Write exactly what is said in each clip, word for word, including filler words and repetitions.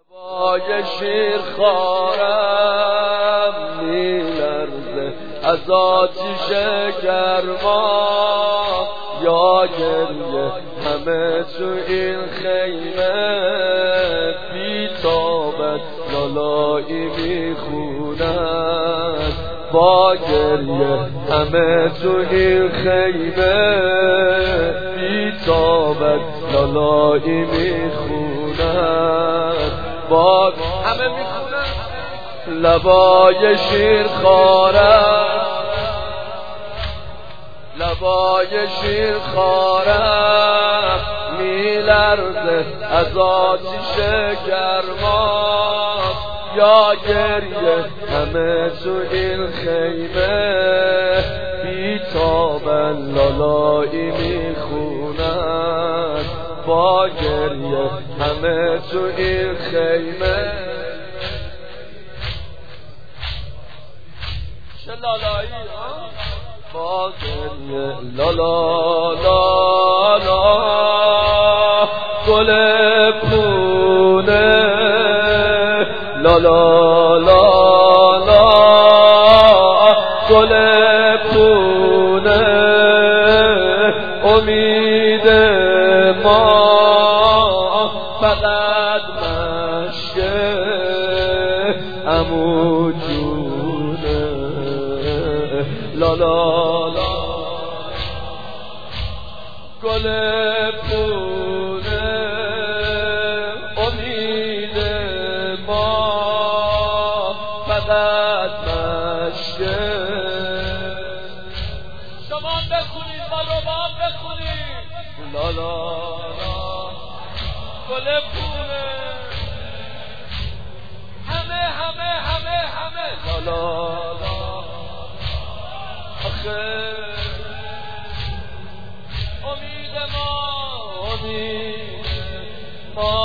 لبای شیر خارم میلرزه از آتیش گرما، یا گریه همه تو این خیمه بی تابت لالایی میخونن، با گریه همه تو این خیمه بی تابت لالایی میخونن، با همه میخونن لبای شیر خارم، لبای شیر خارم میلرزه از آتیش گرما، یا گریه همه تو این خیمه بی تابن لالایی میخونن، با گریه همه تو این خیمه چه لالایی با گریه لالا لالا گل پونه لالا لالا گل پونه امید ما فقط مشکه عمو جونه لالا لا گل پونه امید ما فقط مشکه. شما بخونید با رباب بخونید لالا لا گل پونه همه همه همه همه لالا لا امید ما امید ما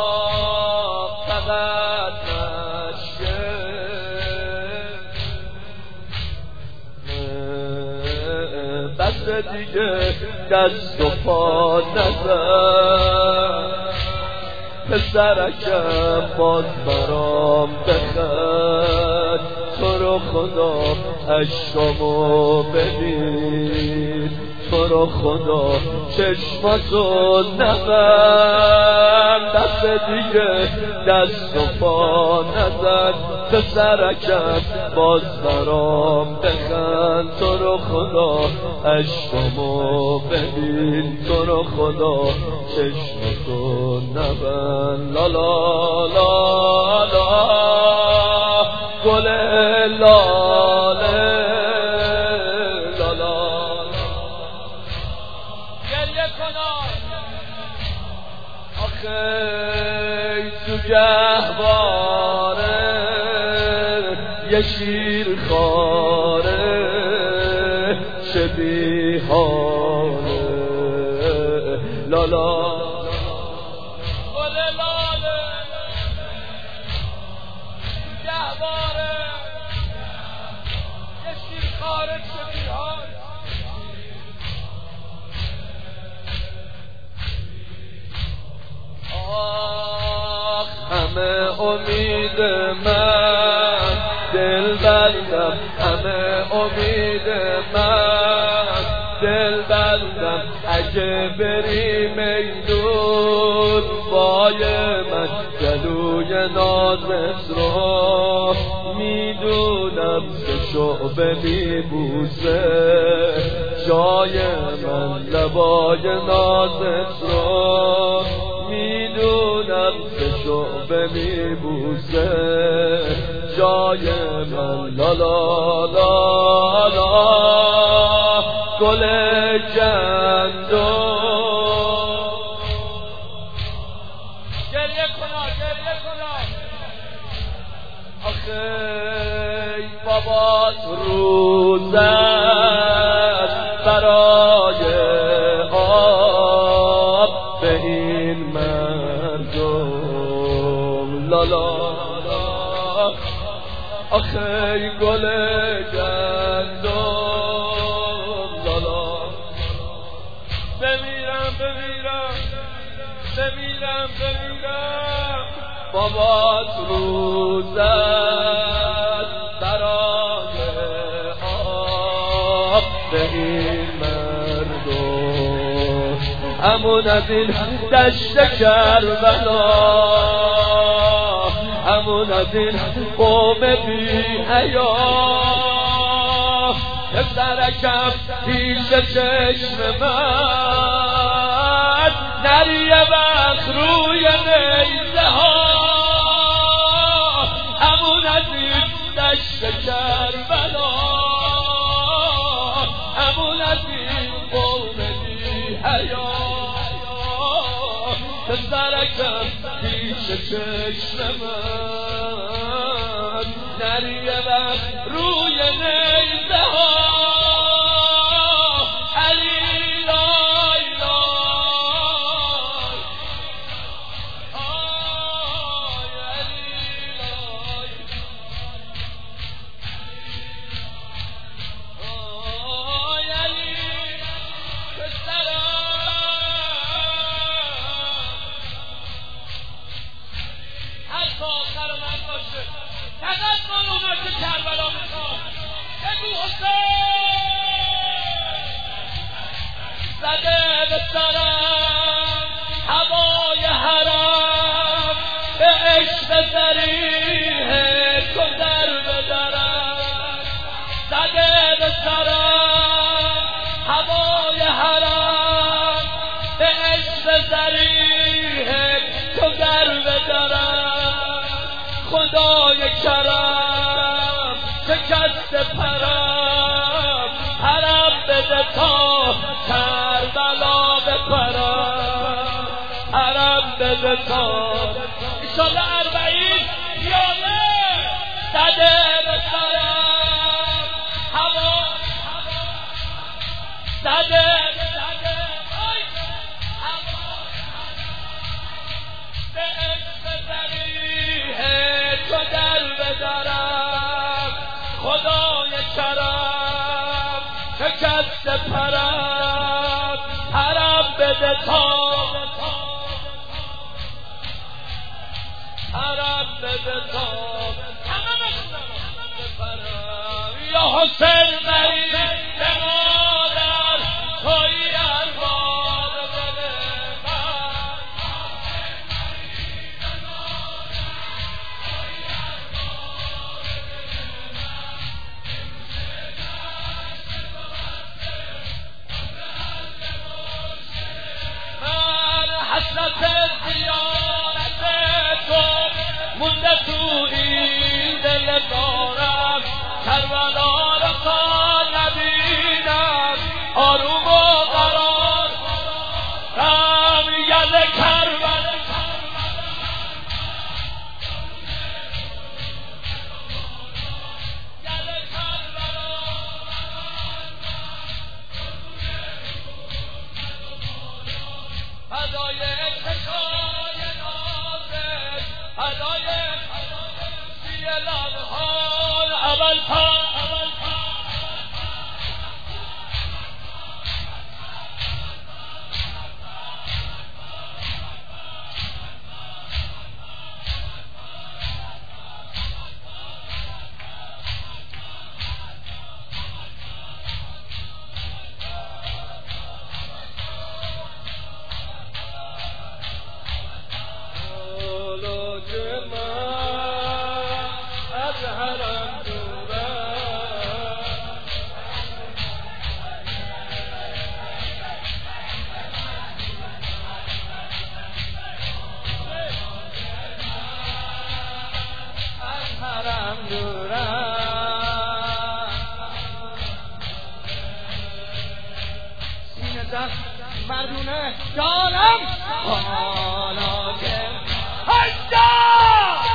فقط نشه بس دیگه دست و پا نزن پسرکم باز برام بخند، تو رو خدا عشقامو ببین، تو رو خدا چشماتو نبند، دست دیگه دست و پا نزن پسرکم باز برام بخند، تو رو خدا عشقامو ببین، تو رو خدا چشماتو نبند لالا لالا گل لاله لالا گریه کنم آخه تو گهواره یه شیر خاره چه بیحاله لالا گل لاله گهواره یه شیر خاره چه بیحاله. آخ همه امید من دل بندم، همه امید من دل بندم، اگه بری میدون وای من گلوی نازت رو میدونم که شعبه میبوسه جای من لبای نازت رو میدونم که شعبه میبوسه جای من لالا لالا گل جندو گریه کنا گریه کنا آخه بابات روزت برای آب به این مردم لالا آخه گل گندم لالا بمیرم بمیرم بمیرم بمیرم بابات روزت برای آب به این مردم همون از این دشت کربلا همون از این قوم بی حیا که سرکم پیش چشم من نریه وقت روی نیزه ها همون از این دشت کربلا همون از این قوم بی حیا که سرکم پیش چشم من نریه وقت روی نیزه ها زده به سرم هوای حرم به عشق ذریح تو در بدرم زده به سرم هوای حرم به عشق ذریح تو در بدرم خدای کرم شکست پرم پرم بده تا کربلا بپرم پرم بده تا ایشالله اربعین پیاده زده به سرم هوا زده به عشق ذریح تو در بدرم خدای کرم شکست پرم پرم بده تا پرم بده تا همه بپرم یا حسین بری به مادر توی ارباب دل من حسرت زیارت تو مونده تو این دل دارم کربلا را تا نبینم آروم و قرار رم یل کربلا فدای تکای نازم فدای سی لبهان اول پا مردونه دارم حالا که هشتا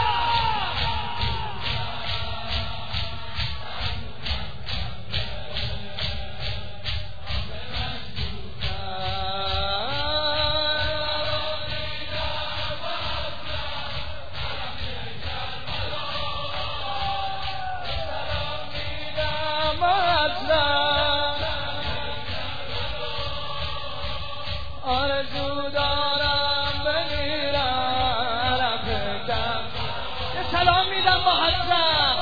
با حسن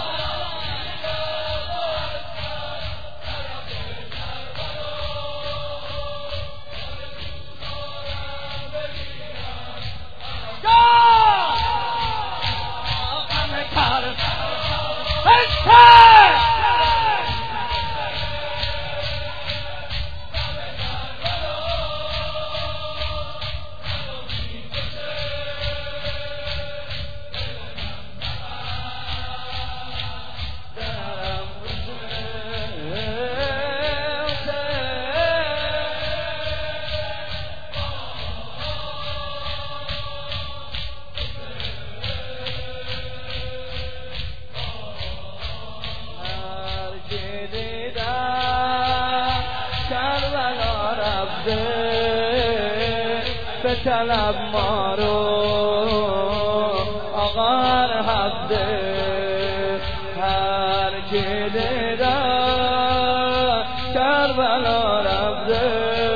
به طلب ما رو آقا رفته هر کی دیده کربلا رفته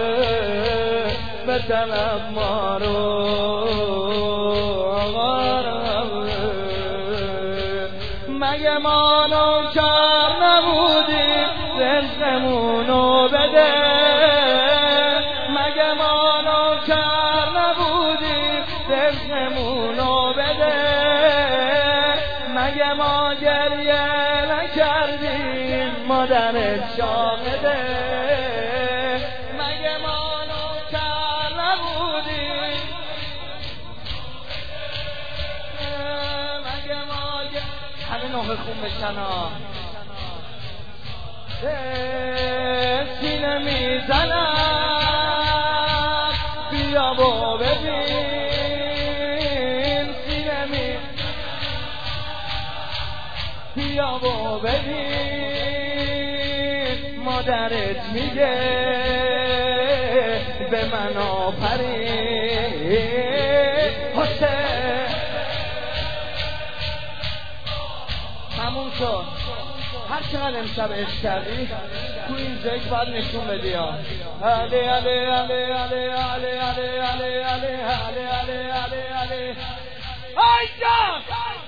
به طلب ما رو آقا رفته مگه ما نوکر نبودیم رزقمونو بده مگه ما نوکر نبودیم رزقمونو بده مگه ما گریه نکردیم مادرت شاهده مگه ما نوکر نبودیم مگه ما همه نوه خون بشن ها سینه میزنم بیا و ببین سینه می بیا و ببین مادرت میگه به من آفرین حسین تموم شد هر چقدر امشب عشق کردی تو این ذکر باید نشون بدی ها علی علی علی علی علی علی علی علی علی علی علی علی علی